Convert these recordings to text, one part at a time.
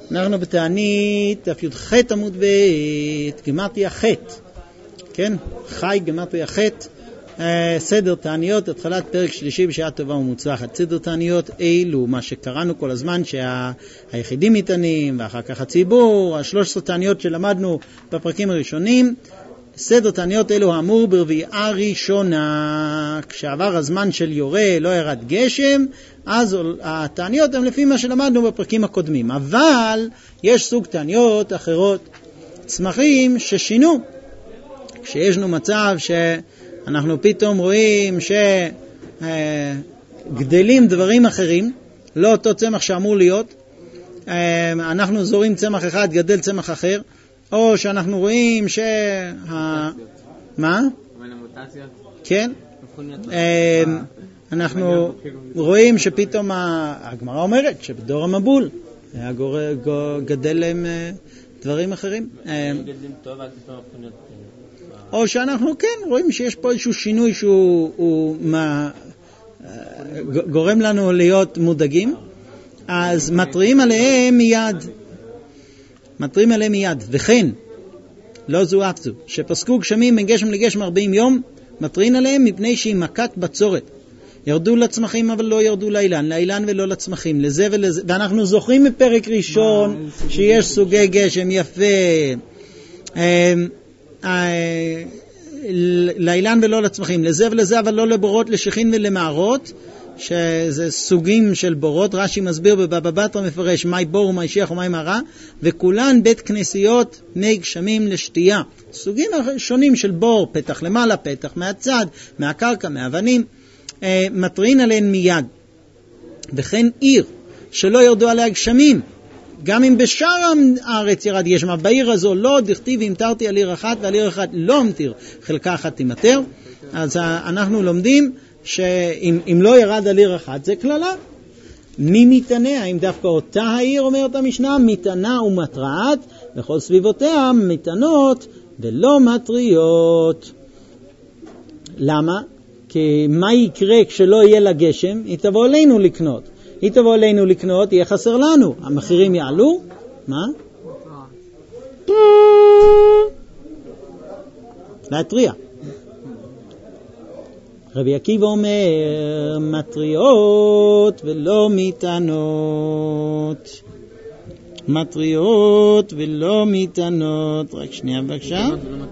אנחנו בתענית, דף י"ח עמוד ב', גימטריה ח', כן? חי גימטריה ח', סדר תעניות, התחלת פרק שלישי בשעה טובה ומוצלחת. סדר תעניות אלו, מה שקראנו כל הזמן, שהיחידים מתענים, ואחר כך הציבור, 13 תעניות שלמדנו בפרקים הראשונים. סדר תעניות אלו האמור ברביעה ראשונה, כשעבר הזמן של יורה, לא ירד גשם, אז התעניות הן לפי מה שלמדנו בפרקים הקודמים. אבל יש סוג תעניות אחרות, צמחים ששינו. כשישנו מצב שאנחנו פתאום רואים שגדלים דברים אחרים, לא אותו צמח שאמור להיות, אנחנו זורים צמח אחד, גדל צמח אחר, או שאנחנו רואים מה? כן? אנחנו רואים שפתאום הגמרא אומרת שבדור המבול היה גדל להם דברים אחרים. או שאנחנו כן רואים שיש פה איזשהו שינוי שהוא גורם לנו להיות מודאגים, אז מטריעים עליהם מיד. וכן, לא זו אף זו, שפסקו גשמים בין גשם לגשם 40 יום, מטריעים עליהם מפני שהיא מכת בצורת. ירדו לצמחים אבל לא ירדו לאילן ולא לצמחים, לזה ולזה. ואנחנו זוכרים מפרק ראשון שיש סוגי גשם יפה, לאילן ולא לצמחים, לזה ולזה, אבל לא לבורות, לשכין ולמערות, שזה סוגים של בורות. רש"י מסביר בבבא בתרא מפרש מי בור ומי שיח ומי מערה, וכולן בית כנסיות מי גשמים לשתייה. סוגים שונים של בור, פתח למעלה, פתח מהצד, מהקרקע, מהאבנים, מטרין עליהן מיד. וכן עיר שלא ירדו עליה גשמים, גם אם בשאר הארץ ירד גשם, בעיר הזו לא דכתיב המטרתי על עיר אחת ועל עיר אחת לא המטיר, חלקה אחת תימטר. אז אנחנו לומדים שאם לא ירד על עיר אחת זה כללה. מי מתענה? האם דווקא אותה העיר, אומרת המשנה, מתענה ומטרעת, וכל סביבותיה מתענות ולא מטריות. למה? כי מה יקרה כשלא יהיה לה גשם? היא תבוא אלינו לקנות. יהיה חסר לנו, המחירים יעלו. מה? להתריע. רבי עקיבא אומר מטריות ולא מתענות. מטריות ולא מתענות. רק שנייה בבקשה.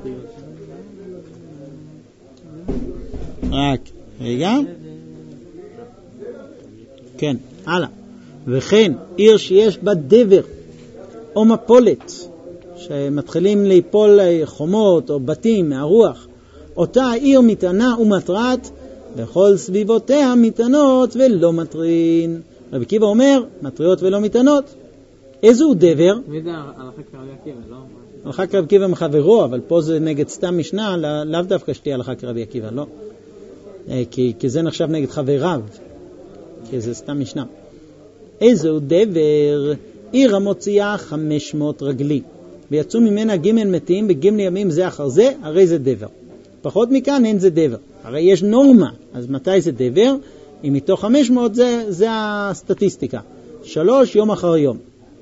רק רגע. כן, הלאה. וכן עיר שיש בה דבר או מפולת, שמתחילים ליפול חומות או בתים מהרוח, אותה העיר מתענה ומטרת, וכל סביבותיה מתענות ולא מטרין. רבי עקיבא אומר מטריות ולא מתענות. איזו דבר? מי זה הלכה כרבי עקיבא? לא? הלכה כרבי עקיבא מחברו, אבל פה זה נגד סתם משנה, לאו דווקא שתהיה הלכה כרבי עקיבא, לא. כי זה נחשב נגד חבריו, כי זה סתם משנה. איזו דבר? עיר המוציאה 500 רגלי, ויצאו ממנה ג' מתים בג' ימים זה אחר זה, הרי זה דבר. פחות מכאן אין זה דבר. הרי יש נורמה, אז מתי זה דבר? אם מתוך 500 זה הסטטיסטיקה. 3 יום אחר יום.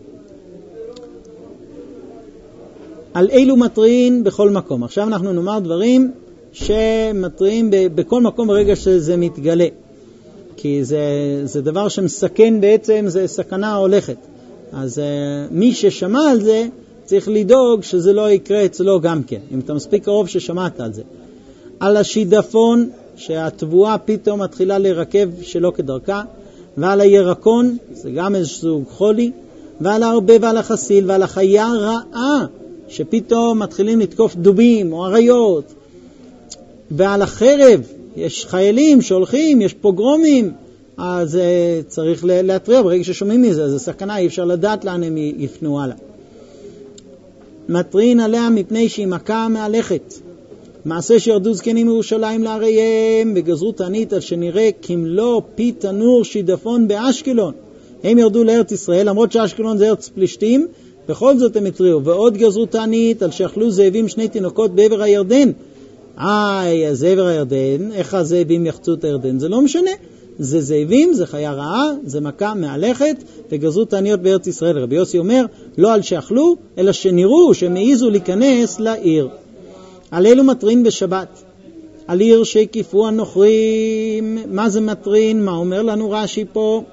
על אילו מטרין בכל מקום. עכשיו אנחנו נאמר דברים שמטרין בכל מקום ברגע שזה מתגלה. כי זה דבר שמסכן בעצם, זה סכנה הולכת. אז מי ששמע על זה צריך לדאוג שזה לא יקרה אצלו גם כן. אם אתה מספיק קרוב ששמעת על זה. על השידפון, שהתבואה פתאום מתחילה לרכב שלא כדרכה, ועל הירקון, זה גם איזשהו חולי, ועל הרבה ועל החסיל, ועל החיה רעה, שפתאום מתחילים לתקוף דובים או עריות, ועל החרב, יש חיילים שהולכים, יש פוגרומים, אז צריך להתריע ברגע ששומעים מזה, זה סכנה, אי אפשר לדעת לאן הם יפנו הלאה. מטרין עליה מפני שהיא מכה מהלכת. מעשה שירדו זקנים מירושלים לעריהם וגזרו תענית על שנראה כמלוא פי תנור שידפון באשקלון. הם ירדו לארץ ישראל, למרות שאשקלון זה ארץ פלישתים, בכל זאת הם התריעו. ועוד גזרו תענית על שאכלו זאבים 2 תינוקות בעבר הירדן. אז עבר הירדן, איך הזאבים יחצו את הירדן? זה לא משנה. זה זאבים, זה חיה רעה, זה מכה מהלכת, וגזרו תעניות בארץ ישראל. רבי יוסי אומר, לא על שאכלו, אלא שנראו, שהם העיזו להיכנס לעיר. על אלו מטרין בשבת. על עיר שהקיפו הנוכרים. מה זה מטרין? מה אומר לנו רש"י פה?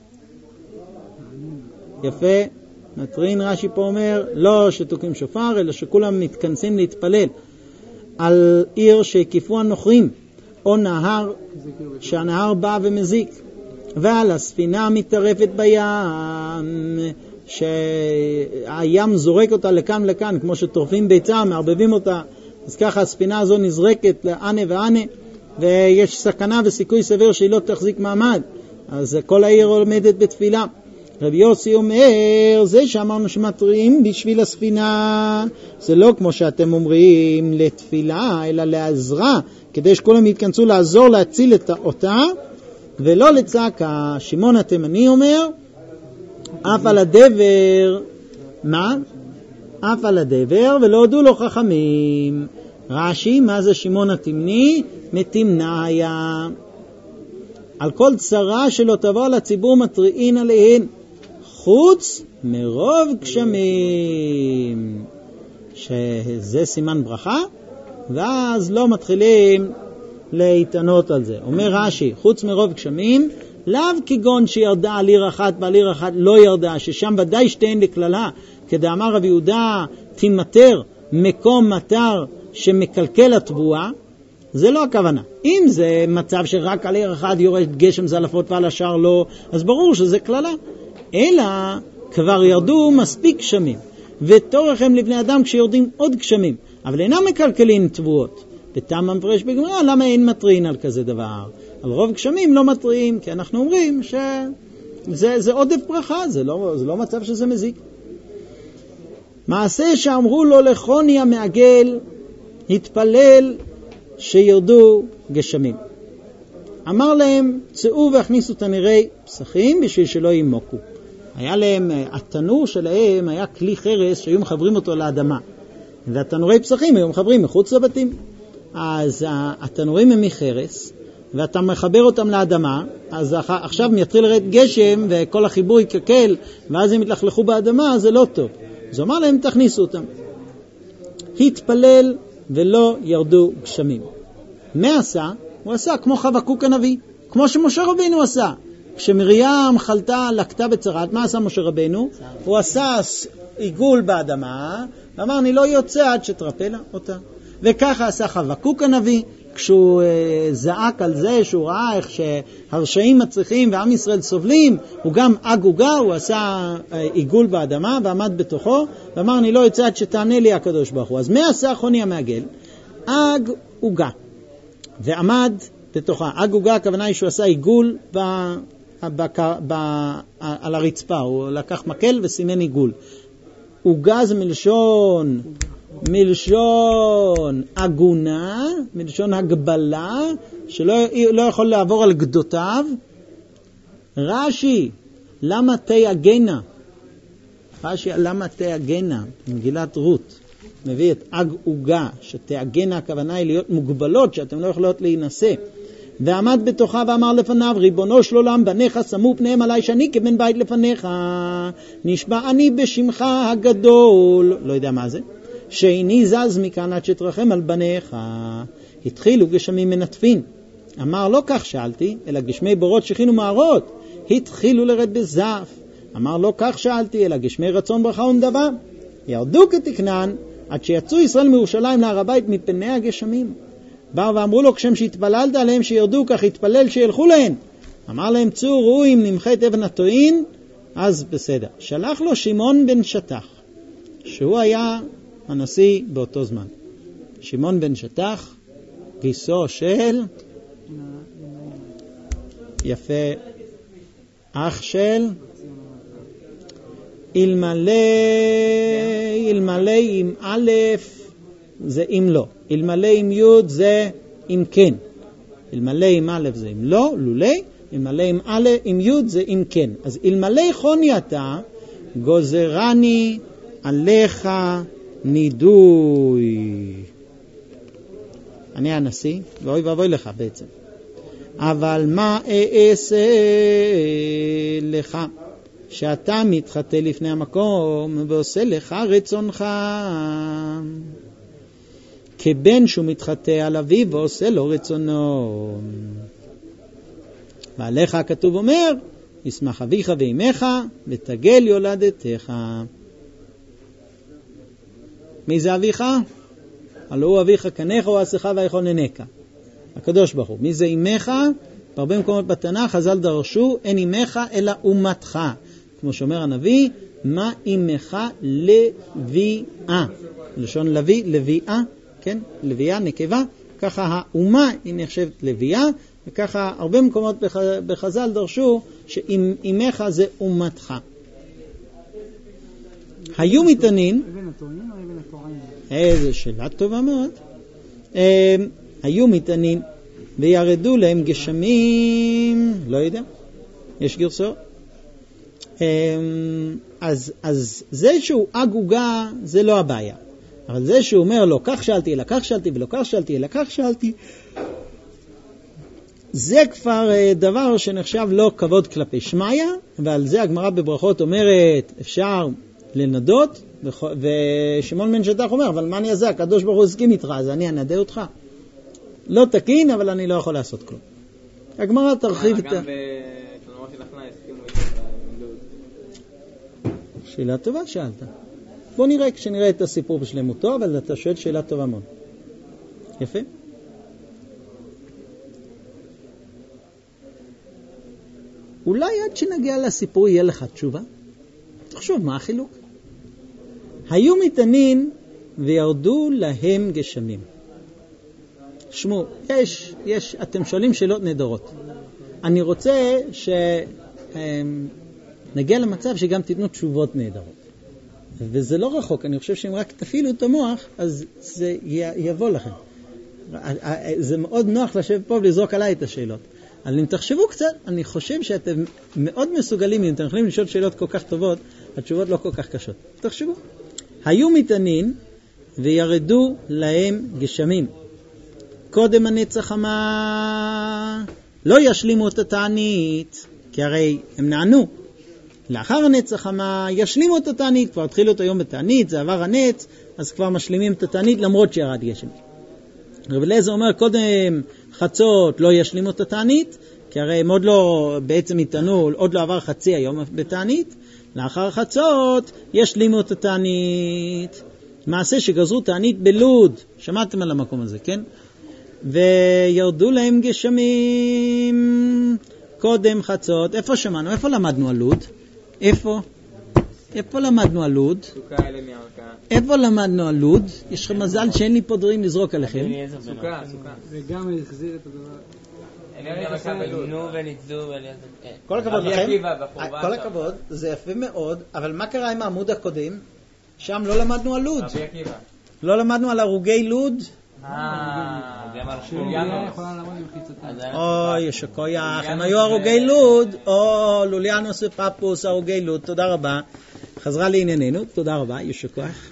יפה. מטרין רש"י פה אומר, לא שתוקים שופר, אלא שכולם מתכנסים להתפלל. על עיר שהקיפו הנוכרים, או נהר, שהנהר בא ומזיק. ועל הספינה מתערפת בים, שהים זורק אותה לכאן לכאן, כמו שטורפים ביצה, מערבבים אותה. אז ככה הספינה הזו נזרקת לענה וענה, ויש סכנה וסיכוי סביר שהיא לא תחזיק מעמד. אז כל העיר עומדת בתפילה. רבי יוסי אומר, זה שאמרנו שמטרים בשביל הספינה, זה לא כמו שאתם אומרים לתפילה, אלא לעזרה, כדי שכולם יתכנסו לעזור להציל אותה, ולא לצעקה. שמעון התימני אומר, אף על הדבר, מה? אף על הדבר, ולא הודו לו חכמים. רש"י, מה זה שמעון התימני? מתימניה. על כל צרה שלא תבוא לציבור מטריעין עליהן, חוץ מרוב גשמים. שזה סימן ברכה, ואז לא מתחילים להתענות על זה. אומר רש"י, חוץ מרוב גשמים, לאו כגון שירדה על עיר אחת ועל עיר אחת לא ירדה, ששם ודאי שתיהן לכללה, כדאמר רבי יהודה, תימטר מקום מטר שמקלקל התבואה. זה לא הכוונה. אם זה מצב שרק על עיר אחד יורד גשם זלפות ועל השאר לא, אז ברור שזה כללה. אלא כבר ירדו מספיק גשמים, ותורך הם לבני אדם כשיורדים עוד גשמים, אבל אינם מקלקלים תבואות. ותם המפרש בגמרא, למה אין מטרין על כזה דבר? על רוב גשמים לא מטרין, כי אנחנו אומרים שזה עודף ברכה, זה לא מצב שזה מזיק. מעשה שאמרו לו לחוני המעגל, התפלל שירדו גשמים. אמר להם, צאו והכניסו תנירי פסחים בשביל שלא ימוקו. היה להם, התנור שלהם היה כלי חרס שהיו מחברים אותו לאדמה. והתנורי פסחים היו מחברים מחוץ לבתים. אז התנורים הם מחרס, ואתה מחבר אותם לאדמה, אז עכשיו יתחיל לרדת גשם וכל החיבור יקקל, ואז הם יתלכלכו באדמה, זה לא טוב. אז אמר להם, תכניסו אותם. התפלל ולא ירדו גשמים. מה עשה? הוא עשה כמו חבקוק הנביא, כמו שמשה רבינו עשה. כשמרים לקטה בצרת, מה עשה משה רבינו? הוא עשה עיגול באדמה, ואמר, אני לא יוצא עד שתרפא אותה. וככה עשה חבקוק הנביא, כשהוא זעק על זה, שהוא ראה איך שהרשעים מצליחים ועם ישראל סובלים, הוא גם אגוגה, הוא עשה עיגול באדמה ועמד בתוכו, ואמר, אני לא יוצא עד שתענה לי הקדוש ברוך הוא. אז מה עשה חוני המעגל? אגוגה. ועמד בתוכה. אגוגה, הכוונה היא שהוא עשה עיגול על הרצפה, הוא לקח מקל וסימן עיגול. עוגה זה מלשון אגונה, מלשון הגבלה, שלא יכול לעבור על גדותיו. רש"י, למה תיאגנה? רש"י, למה תיאגנה? מגילת רות. מביא את אגוגה, שתיאגנה הכוונה היא להיות מוגבלות, שאתם לא יכולות להינשא. ועמד בתוכה ואמר לפניו, ריבונו של עולם, בניך שמו פניהם עליי שאני כבן בית לפניך, נשבע אני בשמך הגדול, לא יודע מה זה, שאיני זז מכאן עד שתרחם על בניך. התחילו גשמים מנטפין. אמר, לא כך שאלתי, אלא גשמי בורות שכינו מערות, התחילו לרד בזף. אמר, לא כך שאלתי, אלא גשמי רצון ברכה ומדבר. ירדו כתקנן, עד שיצאו ישראל מירושלים להר הבית מפני הגשמים. באו ואמרו לו, כשם שהתפללת עליהם שירדו, כך התפלל שילכו להם. אמר להם, צאו, ראו אם נמחית אבן הטועין, אז בסדר. שלח לו שמעון בן שטח, שהוא היה הנשיא באותו זמן. שמעון בן שטח, גיסו של, יפה, אח של, אלמלא עם א' זה אם לא, אלמלא עם י' זה אם כן, אלמלא עם א' זה אם לא, לולי, אלמלא עם א' עם י' זה אם כן. אז אלמלא חוני אתה, גוזרני עליך נידוי. אני הנשיא, ואוי ואבוי לך בעצם. אבל מה אעשה לך שאתה מתחטא לפני המקום ועושה לך רצונך, כבן שהוא מתחטא על אביו ועושה לו רצונו. ועליך הכתוב אומר, ישמח אביך ואימך ותגל יולדתך. מי זה אביך? הלא הוא אביך קנך או עשיך ויכוננך, הקדוש ברוך הוא. מי זה אימך? בהרבה מקומות בתנ"ך חז"ל דרשו, אין אימך אלא אומתך, כמו שאומר הנביא, מה אימך? לביאה, לשון לוי, לביאה, כן? לביאה, נקבה, ככה האומה היא נחשבת לביאה, וככה הרבה מקומות בחז"ל דרשו שאימך זה אומתך. היו מתענין, אבן התורנין או אבן התורנין? איזה שאלה טובה מאוד. היו מתענין וירדו להם גשמים, לא יודע, יש גרסות. אז זה שהוא אגוגה זה לא הבעיה, אבל זה שהוא אומר לו כך שאלתי, אלא כך שאלתי, ולא כך שאלתי, אלא כך שאלתי, זה כבר דבר שנחשב לא כבוד כלפי שמיה, ועל זה הגמרא בברכות אומרת אפשר לנדות, ושמעון בן שטח אומר, אבל מה אני אעשה? הקדוש ברוך הוא הסכים איתך, אז אני אנדה אותך. לא תקין, אבל אני לא יכול לעשות כלום. הגמרא תרחיב את... גם בתנועה של אחלה הסכימו איתו. שאלה טובה שאלת. בוא נראה כשנראה את הסיפור בשלמותו, אבל אתה שואל שאלה טובה מאוד. יפה. אולי עד שנגיע לסיפור יהיה לך תשובה. תחשוב מה החילוק. היו מתענין וירדו להם גשמים. שמו, אתם שואלים שאלות נדרות. אני רוצה שנגיע למצב שגם תיתנו תשובות נהדרות. וזה לא רחוק, אני חושב שאם רק תפעילו את המוח, אז זה יבוא לכם. זה מאוד נוח לשבת פה ולזרוק עליי את השאלות. אבל אם תחשבו קצת, אני חושב שאתם מאוד מסוגלים, אם אתם יכולים לשאול שאלות כל כך טובות, התשובות לא כל כך קשות. תחשבו. היו מתענין וירדו להם גשמים. קודם הנצח אמר, לא ישלימו את התענית, כי הרי הם נענו. לאחר הנצח אמר, ישלימו את התענית, כבר התחילו את היום בתענית, זה עבר הנץ, אז כבר משלימים את התענית למרות שירד גשם. רב אליעזר אומר, קודם חצות לא ישלימו את התענית, כי הרי הם עוד לא בעצם התענו, עוד לא עבר חצי היום בתענית, לאחר חצות ישלימו את התענית. מעשה שגזרו תענית בלוד, שמעתם על המקום הזה, כן? וירדו להם גשמים קודם חצות. איפה שמענו? איפה למדנו על לוד? איפה למדנו על לוד? איפה למדנו על לוד? יש לכם מזל שאין לי פה דברים לזרוק עליכם. סוכה. וגם החזיר את הדבר. כל הכבוד לכם. כל הכבוד, זה יפה מאוד, אבל מה קרה עם העמוד הקודם? שם לא למדנו על לוד. לא למדנו על הרוגי לוד. אוי, שקוייך, הם היו הרוגי לוד, או לוליאנוס ופפוס, הרוגי לוד, תודה רבה. חזרה לענייננו, תודה רבה, ישקוייך.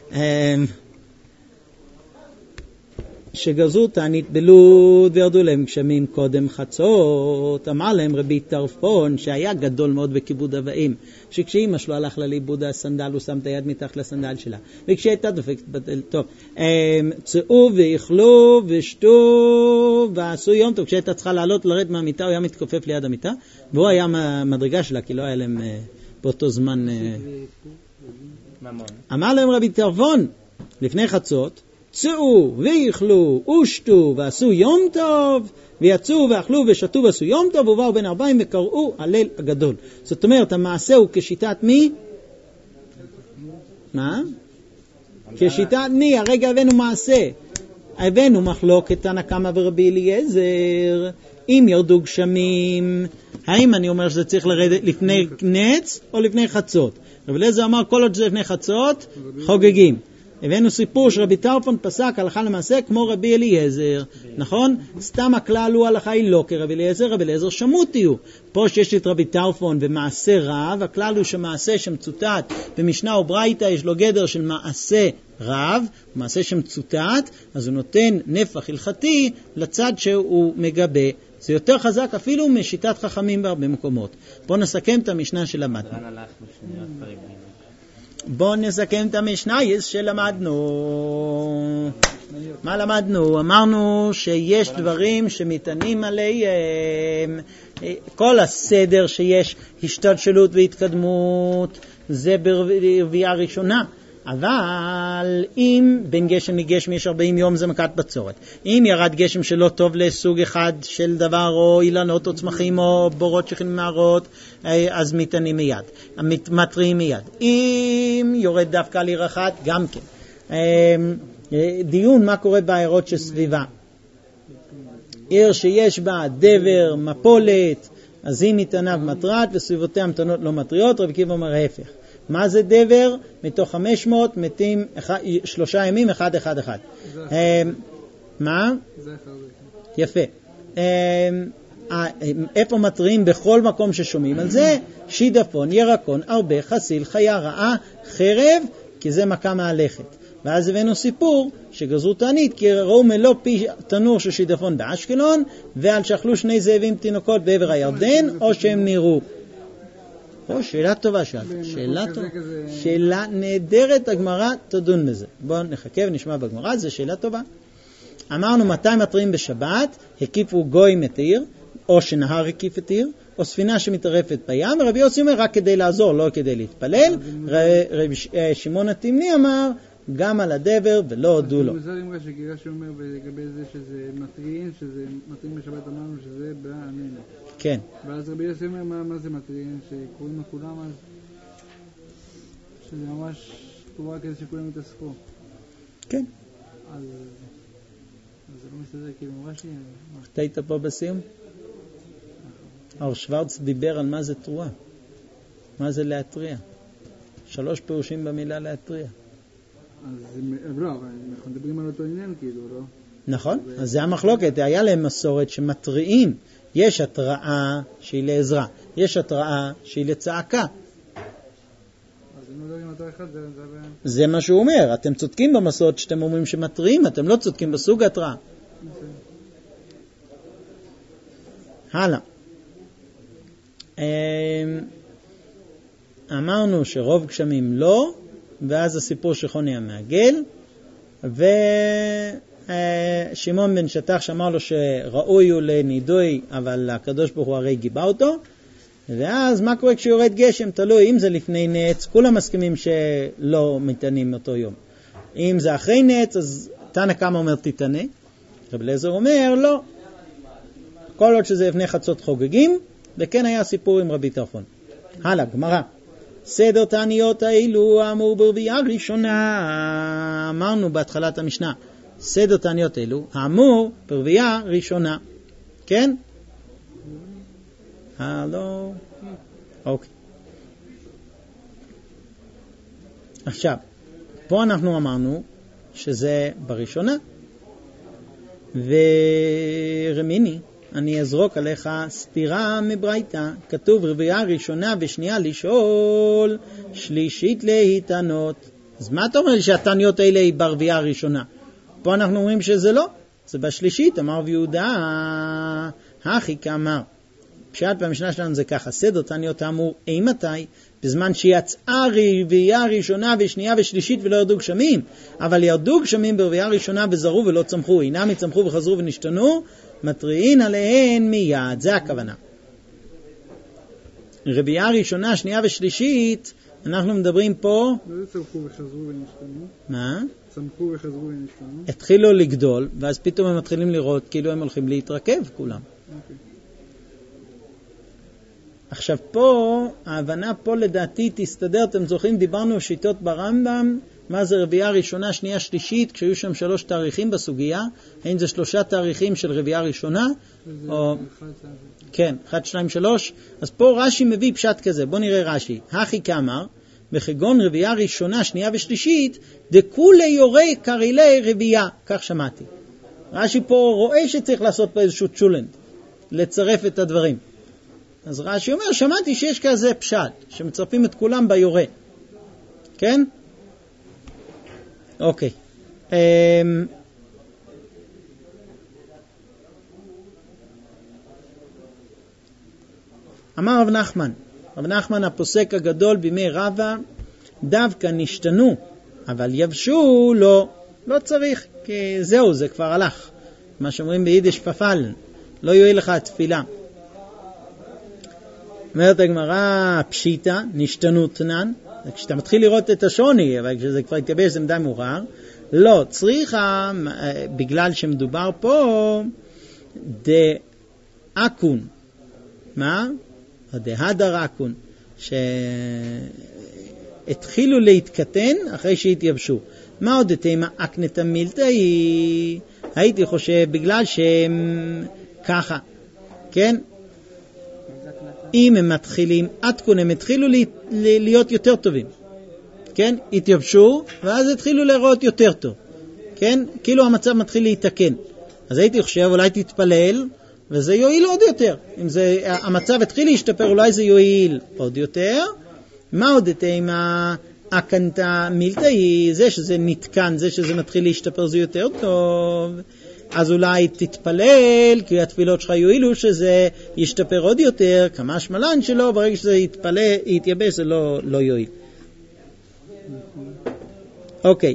שגזרו תענית בלוד וירדו להם גשמים קודם חצות. אמר להם רבי טרפון שהיה גדול מאוד בכיבוד אבאים, שכשאמא שלו הלך לה לאיבוד הסנדל הוא שם את היד מתחת לסנדל שלה, וכשהייתה דופקת בדלת, טוב, צאו ואכלו ושתו ועשו יום טוב. כשהייתה צריכה לעלות לרד מהמיטה הוא היה מתכופף ליד המיטה, והוא היה מדרגה שלה כי לא היה להם באותו זמן אמר להם רבי טרפון לפני חצות, צאו ויאכלו ושתו ועשו יום טוב, ויצאו ואכלו ושתו ועשו יום טוב, ובאו בין 40 וקראו הלל הגדול. זאת אומרת, המעשה הוא כשיטת מי? מה? כשיטת מי? הרגע הבאנו מעשה. הבאנו מחלוקת תנא קמא ורבי אליעזר. אם ירדו גשמים, האם אני אומר שזה צריך לרדת לפני נץ או לפני חצות? רבי אליעזר אמר כל עוד זה לפני חצות, חוגגים. הבאנו סיפור שרבי טרפון פסק הלכה למעשה כמו רבי אליעזר, נכון? סתם הכלל הוא הלכה היא לא כרבי אליעזר, רבי אליעזר שמותי הוא. פה שיש את רבי טרפון ומעשה רב, הכלל הוא שמעשה שמצוטט במשנה וברייתא יש לו גדר של מעשה רב, מעשה שמצוטט, אז הוא נותן נפח הלכתי לצד שהוא מגבה. זה יותר חזק אפילו משיטת חכמים בהרבה מקומות. בואו נסכם את המשנה שלמדנו. לאן הלכנו שניות פרק ג'? בואו נסכם את המשנה שלמדנו. מה למדנו? אמרנו שיש דברים שמתענים עליהם. כל הסדר שיש השתלשלות והתקדמות זה ברביעה ראשונה. אבל אם בין גשם לגשם יש 40 יום זה מכת בצורת. אם ירד גשם שלא טוב לסוג אחד של דבר או אילנות או צמחים או בורות שכנים מערות, אז מתענים מיד, מתריעים מיד. אם יורד דווקא על עיר אחת, גם כן. דיון מה קורה בעיירות שסביבה. עיר שיש בה דבר, מפולת, אז היא מתעניו מטרת וסביבותיה המתנות לא מטריות. רבי עקיבא אומר ההפך. מה זה דבר? מתוך 500 מתים 3 ימים, 1. מה? יפה. איפה מטרים? בכל מקום ששומעים על זה, שידפון, ירקון, הרבה, חסיל, חיה רעה, חרב, כי זה מכה מהלכת. ואז הבאנו סיפור שגזרו תענית, כי ראו מלוא פי תנור של שידפון באשקלון, ועל שאכלו 2 זאבים תינוקות בעבר הירדן, או שהם נראו. שאלה טובה שאלת, שאלה נהדרת, הגמרא תדון בזה. בואו נחכה ונשמע בגמרא, זו שאלה טובה. אמרנו 200 מטרים בשבת, הקיפו גוי מתיר, או שנהר הקיף את עיר, או ספינה שמתערפת בים, ורבי יוסי אומר רק כדי לעזור, לא כדי להתפלל. רבי שמעון התימני אמר, גם על הדבר ולא הודו לו. זה אמרה שגירה שאומר לגבי זה שזה מטריין, שזה מטריין בשבת אמרנו שזה בעננו. כן. ואז רבי יוסי אומר מה זה מטריין, שקוראים לכולם אז שזה ממש תורה כדי שכולם יתעסקו. כן. אז זה לא מסתדר כאילו רש"י. אתה היית פה בסיום? אור שוורץ דיבר על מה זה תרועה. מה זה להתריע. 3 פירושים במילה להתריע. אז לא, אבל אנחנו מדברים על אותו עניין כאילו, לא? נכון, אז זה המחלוקת. היה להם מסורת שמתריעים. יש התראה שהיא לעזרה, יש התראה שהיא לצעקה. אז אם לא דברים אותו אחד, זה מה שהוא אומר. אתם צודקים במסורת שאתם אומרים שמתריעים, אתם לא צודקים בסוג התראה. הלאה. אמרנו שרוב גשמים לא, ואז הסיפור של חוני המעגל, ושמעון בן שטח שאמר לו שראוי הוא לנידוי, אבל הקדוש ברוך הוא הרי גיבה אותו. ואז מה קורה כשיורד גשם? תלוי, אם זה לפני נץ, כולם מסכימים שלא מתענים אותו יום. אם זה אחרי נץ, אז תנא קמא אומר תתענה, רבי אליעזר אומר לא, כל עוד שזה לפני חצות חוגגים. וכן היה סיפור עם רבי טרפון. הלאה, גמרא. סדר תעניות האלו אמור ברביעה ראשונה. אמרנו בהתחלת המשנה, סדר תעניות האלו אמור ברביעה ראשונה. כן? הלו? אוקיי. עכשיו, פה אנחנו אמרנו שזה בראשונה. ורמיני, אני אזרוק עליך סתירה מברייתא. כתוב רביעה ראשונה ושנייה לשאול, שלישית להתענות. אז מה אתה אומר לי שהתעניות האלה היא ברביעה הראשונה? פה אנחנו אומרים שזה לא, זה בשלישית. אמר רבי יהודה, הכי כאמר. פשט במשנה שלנו זה ככה, סדר תעניות האמור אימתי? בזמן שיצאה רביעה ראשונה ושנייה ושלישית ולא ירדו גשמים. אבל ירדו גשמים ברביעה ראשונה וזרו ולא צמחו, אינם יצמחו וחזרו ונשתנו, מטריעין עליהן מיד. זה הכוונה. רביעה ראשונה, שנייה ושלישית, אנחנו מדברים פה... מה זה צמחו וחזרו ונשתנו? מה? צמחו וחזרו ונשתנו. התחילו לגדול, ואז פתאום הם מתחילים לראות כאילו הם הולכים להתרכב כולם. אוקיי. עכשיו פה, ההבנה פה לדעתי תסתדר, אתם זוכרים, דיברנו שיטות ברמב"ם, מה זה רביעה ראשונה, שנייה, שלישית, כשהיו שם 3 תאריכים בסוגיה, האם זה 3 תאריכים של רביעה ראשונה, או... כן, 1, 2, 3, אז פה רש"י מביא פשט כזה, בוא נראה רש"י, הכי כאמר, וכגון רביעה ראשונה, שנייה ושלישית, דכולי יורי קרילי רביעה, כך שמעתי. רש"י פה רואה שצריך לעשות פה איזשהו צ'ולנט, לצרף את הדברים. אז רש"י אומר, שמעתי שיש כזה פשט, שמצרפים את כולם ביורה. כן? אוקיי. אמר רב נחמן הפוסק הגדול בימי רבא, דווקא נשתנו, אבל יבשו לא צריך, כי זהו, זה כבר הלך. מה שאומרים ביידיש פפלן, לא יועיל לך התפילה. אומרת הגמרא, פשיטה, נשתנו תנן, כשאתה מתחיל לראות את השוני, אבל כשזה כבר התייבש זה מדי מאוחר, לא צריכה, בגלל שמדובר פה, דאקון. מה? דהדר אקון, שהתחילו להתקטן אחרי שהתייבשו. מה עוד תימה אקנתה מילתאי? הייתי חושב בגלל שהם ככה, כן? אם הם מתחילים, אתקון, הם התחילו להיות יותר טובים, כן? התייבשו, ואז התחילו לראות יותר טוב, כן? כאילו המצב מתחיל להתקן. אז הייתי חושב, אולי תתפלל, וזה יועיל עוד יותר. אם זה, המצב התחיל להשתפר, אולי זה יועיל עוד יותר. מה עוד תימה אקנתה מילתאי? זה שזה נתקן, זה שזה מתחיל להשתפר, זה יותר טוב. אז אולי תתפלל, כי התפילות שלך יועילו שזה ישתפר עוד יותר, כמה שמלן שלו, ברגע שזה יתייבש זה לא יועיל. אוקיי.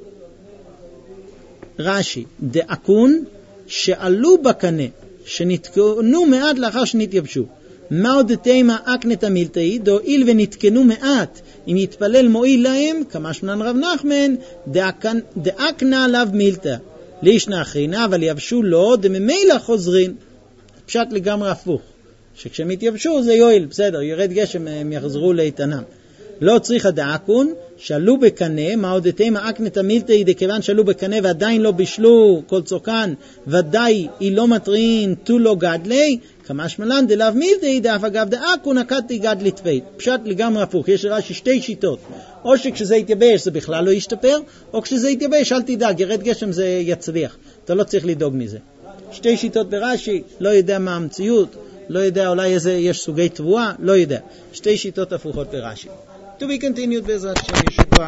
רש"י, דאקון שעלו בקנה, שנתקנו מעט לאחר שנתייבשו. מה עוד תימה אקנתה מילתאי? דאיל ונתקנו מעט, אם יתפלל מועיל להם, כמה שמלן רב נחמן, דאקנה עליו מילתא. לישנה אחרינה, אבל יבשו לו, דממילא חוזרין. פשט לגמרי הפוך, שכשהם יתייבשו זה יועיל, בסדר, ירד גשם, הם יחזרו לאיתנם. לא צריכה דאקון, שעלו בקנה, מה עוד תימה אקנתה מילתאי, דכיוון שעלו בקנה ועדיין לא בישלו כל צוקן, ודאי היא לא מטרין, תו לא גדלי, כמה שמלן דלאו מילתאי, דאף אגב דאקון הקטי גדלי תפית. פשט לגמרי הפוך, יש רש"י שתי שיטות. או שכשזה יתייבש זה בכלל לא ישתפר, או כשזה יתייבש אל תדאג, ירד גשם זה יצליח. אתה לא צריך לדאוג מזה. שתי שיטות ברש"י, לא יודע מה המציאות, לא יודע אולי יש סוגי תבואה, לא יודע. שתי שיטות הפוכות ברש"י. To be continued בעזרת השם.